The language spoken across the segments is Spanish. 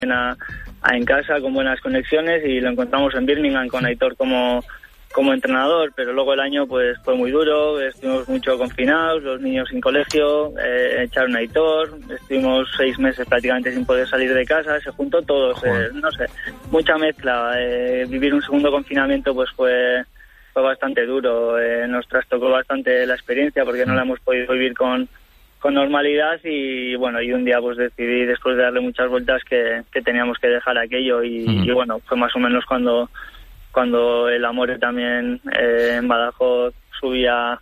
en casa con buenas conexiones y lo encontramos en Birmingham con Aitor como entrenador, pero luego el año pues fue muy duro, estuvimos mucho confinados, los niños sin colegio, echaron a Aitor, estuvimos 6 meses prácticamente sin poder salir de casa, se juntó todo, no sé, mucha mezcla, vivir un segundo confinamiento pues fue bastante duro, nos trastocó bastante la experiencia porque no la hemos podido vivir con normalidad y bueno, y un día pues decidí, después de darle muchas vueltas, que teníamos que dejar aquello y bueno, fue más o menos cuando el Amore también en Badajoz subía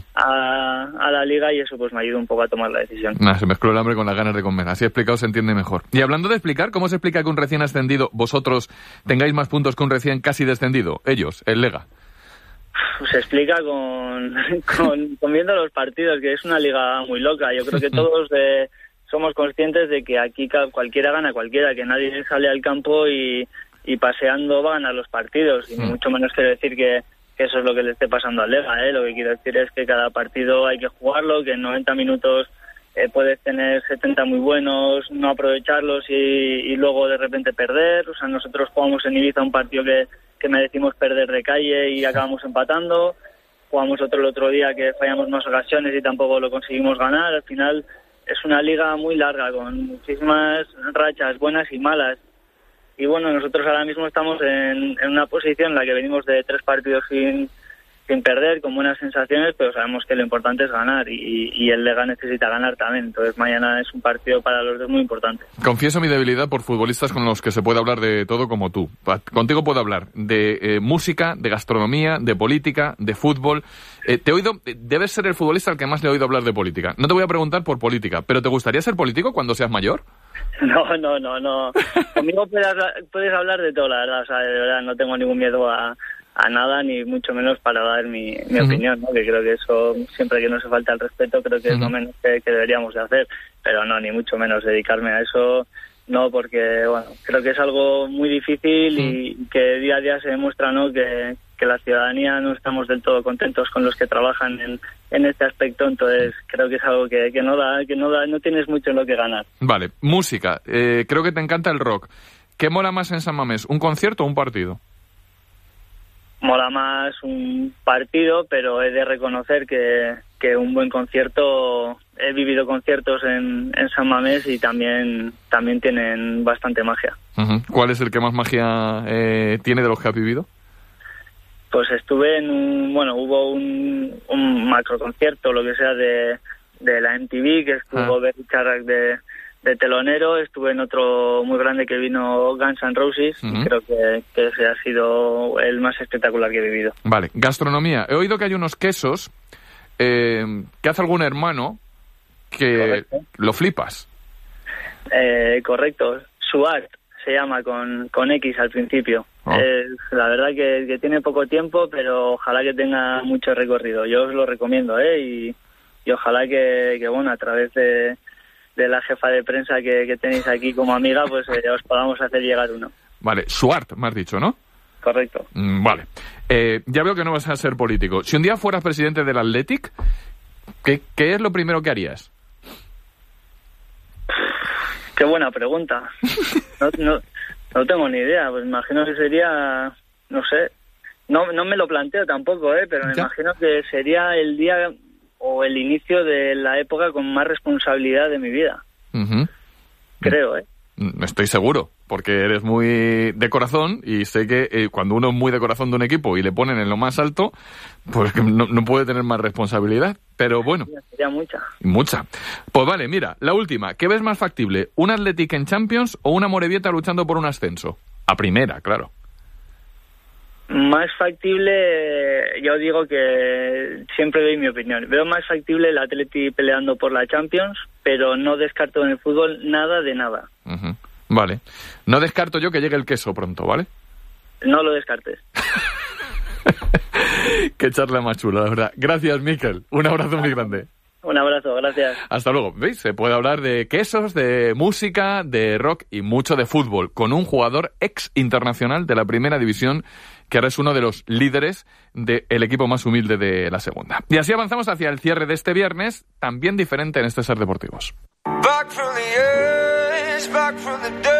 a la liga y eso pues me ayudó un poco a tomar la decisión. Se mezcló el hambre con las ganas de comer, así explicado se entiende mejor. Y hablando de explicar, ¿cómo se explica que un recién ascendido, vosotros, tengáis más puntos que un recién casi descendido? Ellos, el Lega. Se explica con viendo los partidos, que es una liga muy loca. Yo creo que todos somos conscientes de que aquí cualquiera gana a cualquiera, que nadie sale al campo y paseando va a ganar los partidos. Y mucho menos quiero decir que eso es lo que le esté pasando al Lega. Lo que quiero decir es que cada partido hay que jugarlo, que en 90 minutos puedes tener 70 muy buenos, no aprovecharlos y luego de repente perder. O sea, nosotros jugamos en Ibiza un partido que merecimos perder de calle y acabamos empatando. Jugamos el otro día que fallamos más ocasiones y tampoco lo conseguimos ganar. Al final es una liga muy larga, con muchísimas rachas buenas y malas. Y bueno, nosotros ahora mismo estamos en una posición en la que venimos de 3 partidos sin perder, con buenas sensaciones, pero sabemos que lo importante es ganar y el Lega necesita ganar también. Entonces mañana es un partido para los dos muy importante. Confieso mi debilidad por futbolistas con los que se puede hablar de todo como tú. Contigo puedo hablar de música, de gastronomía, de política, de fútbol. Te he oído, debes ser el futbolista al que más le he oído hablar de política. No te voy a preguntar por política, pero ¿te gustaría ser político cuando seas mayor? No. Conmigo puedes hablar de todo, la verdad. O sea, de verdad, no tengo ningún miedo a nada, ni mucho menos para dar mi opinión, ¿no? Que creo que eso, siempre que no se falta el respeto, creo que es lo menos que deberíamos de hacer. Pero no, ni mucho menos dedicarme a eso, no, porque, bueno, creo que es algo muy difícil y que día a día se demuestra, ¿no?, que la ciudadanía no estamos del todo contentos con los que trabajan en este aspecto. Entonces creo que es algo que no tienes mucho en lo que ganar. Vale, música. Creo que te encanta el rock. ¿Qué mola más en San Mamés, un concierto o un partido? Mola más un partido, pero he de reconocer que un buen concierto, he vivido conciertos en San Mamés y también tienen bastante magia. ¿Cuál es el que más magia tiene de los que has vivido? Pues estuve hubo un macro concierto, lo que sea, de la MTV, que estuvo Berry Charrac de telonero. Estuve en otro muy grande que vino Guns N' Roses y creo que ese ha sido el más espectacular que he vivido. Vale, gastronomía. He oído que hay unos quesos que hace algún hermano que Correcto. Lo flipas. Correcto, Suart se llama con X al principio. La verdad que tiene poco tiempo, pero ojalá que tenga mucho recorrido. Yo os lo recomiendo, y ojalá que bueno, a través de la jefa de prensa que tenéis aquí como amiga, pues os podamos hacer llegar uno. Vale, Suart, me has dicho, ¿no? Correcto. Vale. Ya veo que no vas a ser político. Si un día fueras presidente del Athletic, ¿qué es lo primero que harías? Qué buena pregunta. No tengo ni idea. Pues imagino que sería, no sé, no me lo planteo tampoco, pero me imagino que sería el día o el inicio de la época con más responsabilidad de mi vida. Creo, Estoy seguro, porque eres muy de corazón y sé que cuando uno es muy de corazón de un equipo y le ponen en lo más alto, pues que no puede tener más responsabilidad. Pero bueno. Sería mucha. Mucha. Pues vale, mira, la última. ¿Qué ves más factible? ¿Un Athletic en Champions o una Amorebieta luchando por un ascenso? A primera, claro. Más factible, yo digo que siempre doy mi opinión. Veo más factible el Atleti peleando por la Champions, pero no descarto en el fútbol nada de nada. Vale. No descarto yo que llegue el queso pronto, ¿vale? No lo descartes. Qué charla más chula, la verdad. Gracias, Mikel. Un abrazo muy grande. Un abrazo, gracias. Hasta luego. ¿Veis? Se puede hablar de quesos, de música, de rock y mucho de fútbol con un jugador ex internacional de la primera división que ahora es uno de los líderes del equipo más humilde de la segunda. Y así avanzamos hacia el cierre de este viernes, también diferente en este Ser Deportivos. Back from the edge, back from the